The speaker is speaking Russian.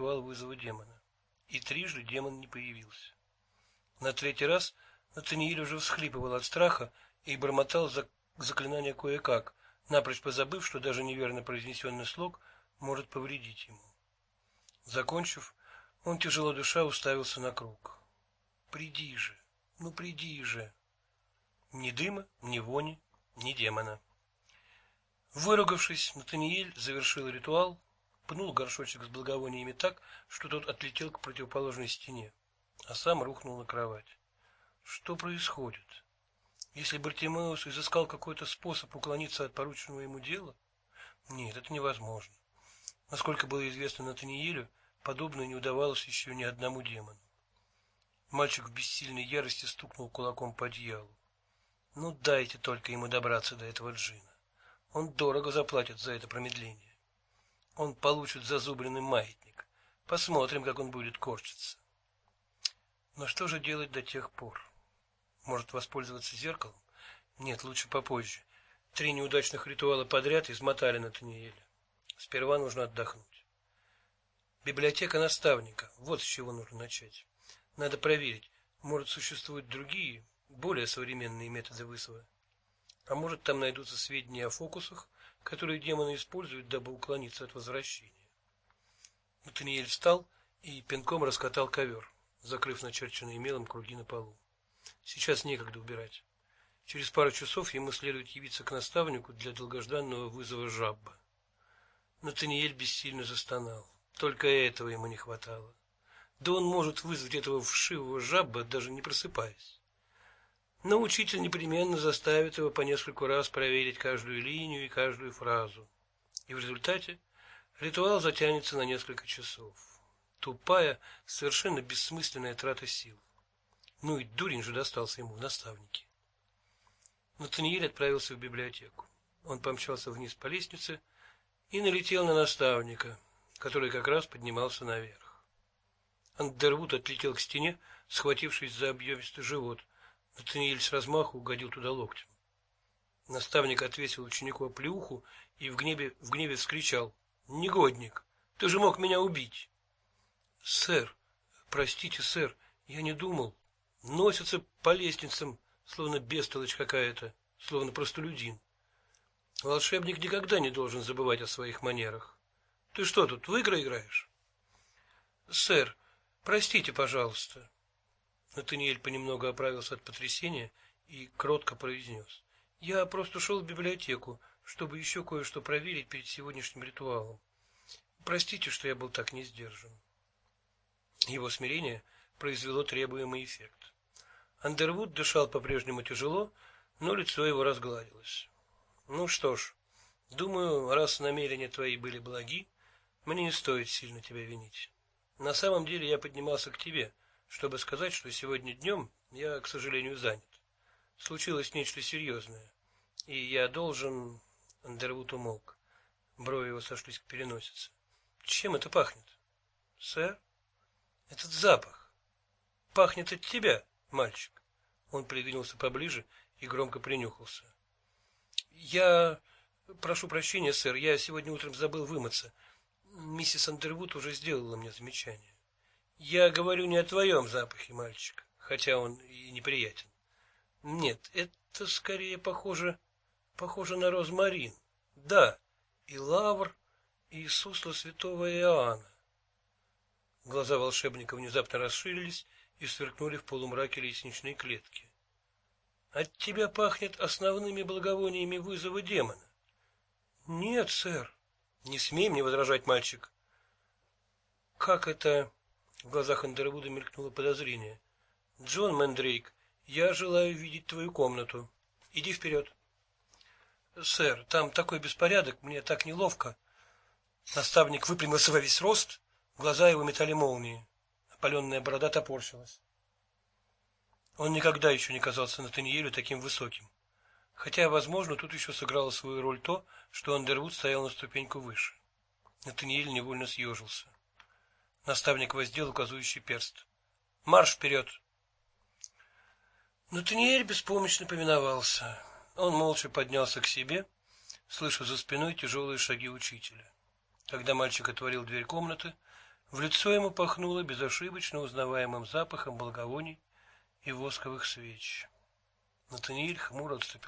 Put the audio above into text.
ритуал вызова демона. И трижды демон не появился. На третий раз Натаниэль уже всхлипывал от страха и бормотал заклинание кое-как, напрочь позабыв, что даже неверно произнесенный слог может повредить ему. Закончив, он, тяжело дыша, уставился на круг. «Приди же! Ну, приди же!» Ни дыма, ни вони, ни демона. Выругавшись, Натаниэль завершил ритуал, пнул горшочек с благовониями так, что тот отлетел к противоположной стене, а сам рухнул на кровать. Что происходит? Если Бартимеус изыскал какой-то способ уклониться от порученного ему дела? Нет, это невозможно. Насколько было известно Натаниэлю, подобное не удавалось еще ни одному демону. Мальчик в бессильной ярости стукнул кулаком по одеялу. Ну дайте только ему добраться до этого джина. Он дорого заплатит за это промедление. Он получит зазубренный маятник. Посмотрим, как он будет корчиться. Но что же делать до тех пор? Может, воспользоваться зеркалом? Нет, лучше попозже. 3 неудачных ритуала подряд измотали Натаниэля. Сперва нужно отдохнуть. Библиотека наставника. Вот с чего нужно начать. Надо проверить, может, существуют другие, более современные методы вызова. А может, там найдутся сведения о фокусах, которые демоны используют, дабы уклониться от возвращения. Натаниэль встал и пинком раскатал ковер, закрыв начерченные мелом круги на полу. Сейчас некогда убирать. Через пару часов ему следует явиться к наставнику для долгожданного вызова жабба. Натаниэль бессильно застонал. Только этого ему не хватало. Да он может вызвать этого вшивого жабба, даже не просыпаясь. Но учитель непременно заставит его по нескольку раз проверить каждую линию и каждую фразу. И в результате ритуал затянется на несколько часов. Тупая, совершенно бессмысленная трата сил. Ну и дурень же достался ему в наставнике. Натаниэль отправился в библиотеку. Он помчался вниз по лестнице и налетел на наставника, который как раз поднимался наверх. Андервуд отлетел к стене, схватившись за объемистый живот. Натаниэль с размаху угодил туда локтем. Наставник отвесил ученику оплеуху и в гневе вскричал: «Негодник! Ты же мог меня убить!» «Сэр, простите, сэр, я не думал. Носится по лестницам, словно бестолочь какая-то, словно простолюдин. Волшебник никогда не должен забывать о своих манерах. Ты что тут, в игры играешь?» «Сэр, простите, пожалуйста». Натаниэль понемногу оправился от потрясения и кротко произнес: «Я просто шел в библиотеку, чтобы еще кое-что проверить перед сегодняшним ритуалом. Простите, что я был так несдержан». Его смирение произвело требуемый эффект. Андервуд дышал по-прежнему тяжело, но лицо его разгладилось. «Ну что ж, думаю, раз намерения твои были благи, мне не стоит сильно тебя винить. На самом деле я поднимался к тебе, чтобы сказать, что сегодня днем я, к сожалению, занят. Случилось нечто серьезное, и я должен...» Андервуд умолк. Брови его сошлись к переносице. «Чем это пахнет?» «Сэр? Этот запах. Пахнет от тебя, мальчик». Он придвинулся поближе и громко принюхался. «Я... прошу прощения, сэр, я сегодня утром забыл вымыться. Миссис Андервуд уже сделала мне замечание. Я говорю не о твоем запахе, мальчик, хотя он и неприятен. Нет, это скорее похоже на розмарин. Да, и лавр, и сусло святого Иоанна». Глаза волшебника внезапно расширились и сверкнули в полумраке лестничной клетки. «От тебя пахнет основными благовониями вызова демона». «Нет, сэр». «Не смей мне возражать, мальчик». «Как это...» В глазах Андервуда мелькнуло подозрение. «Джон Мэндрейк, я желаю видеть твою комнату. Иди вперед». «Сэр, там такой беспорядок, мне так неловко». Наставник выпрямился во весь рост, глаза его метали молнии. Опаленная борода топорщилась. Он никогда еще не казался Натаниэлю таким высоким. Хотя, возможно, тут еще сыграло свою роль то, что Андервуд стоял на ступеньку выше. Натаниэль невольно съежился. Наставник воздел указующий перст. «Марш вперед!» Натаниэль беспомощно повиновался. Он молча поднялся к себе, слыша за спиной тяжелые шаги учителя. Когда мальчик отворил дверь комнаты, В лицо ему пахнуло безошибочно узнаваемым запахом благовоний и восковых свеч. Натаниэль хмуро отступил